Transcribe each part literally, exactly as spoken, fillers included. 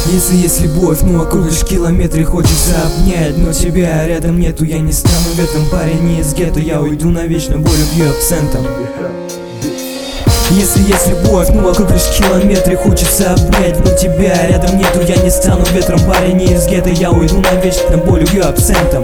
Если есть любовь, ну вокруг лишь километры, хочется обнять, но тебя рядом нету. Я не стану ветром, парень не из гетто. Я уйду навечно, боль убью абсентом. Если есть любовь, ну вокруг лишь километры, хочется обнять, но тебя рядом нету. Я не стану ветром, парень не из гетто. Я уйду навечно, боль убью абсентом.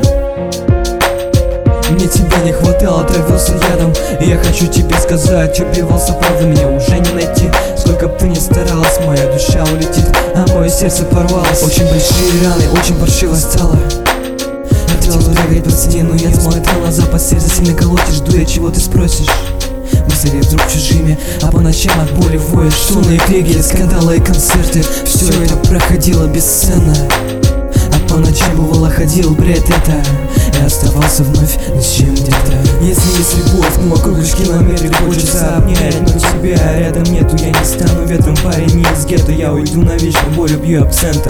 Мне тебя не хватало, отравился ядом. И я хочу тебе сказать, убивался, правда, меня уже не найти. Сколько б ты ни старалась, моя душа улетит, а мое сердце порвалось. Очень большие раны, очень паршиво стало. Хотел прыгать под стену, я смотрел на запад, сердце сильно колотит, жду я, чего ты спросишь. Мысли вдруг чужими, а по ночам от боли воешь. Шумные крики, скандалы и концерты, все это проходило бесценно. А по ночам бывало ходил бред это, и оставался вновь ни с чем где-то. Если есть любовь, ну вокруг лишь километры, хочется обнять, но тебя рядом нету. Я не стану ветром, парень не из гетто. Я уйду навечно, боль убью абсентом.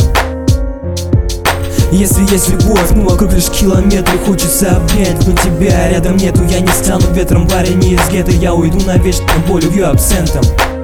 Если есть любовь, ну вокруг лишь километры, хочется обнять, но тебя рядом нету. Я не стану ветром, парень не из гетто. Я уйду навечно, боль убью абсентом.